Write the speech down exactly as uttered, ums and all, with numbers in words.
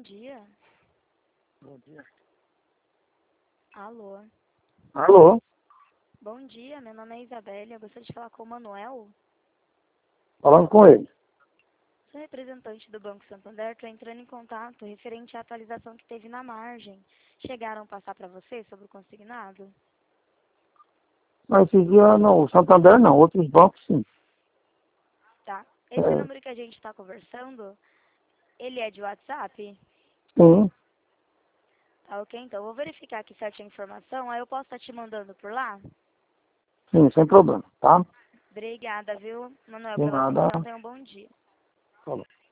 dia. Bom dia. Alô. Alô? Bom dia, meu nome é Isabelle. Eu gostaria de falar com o Manuel. Falando com ele. Sou representante do Banco Santander. Estou entrando em contato referente à atualização que teve na margem. Chegaram a passar para você sobre o consignado? Mas esses dias não, o Santander não, outros bancos sim. Tá. Esse É, número que a gente está conversando, ele é de WhatsApp? sim, Tá ok, então. Eu vou verificar aqui certinha a informação. Aí eu posso estar te mandando por lá? sim, sem problema, tá? Obrigada, viu, Manuel, De pela nada. atenção. Tenha um bom dia. Falou.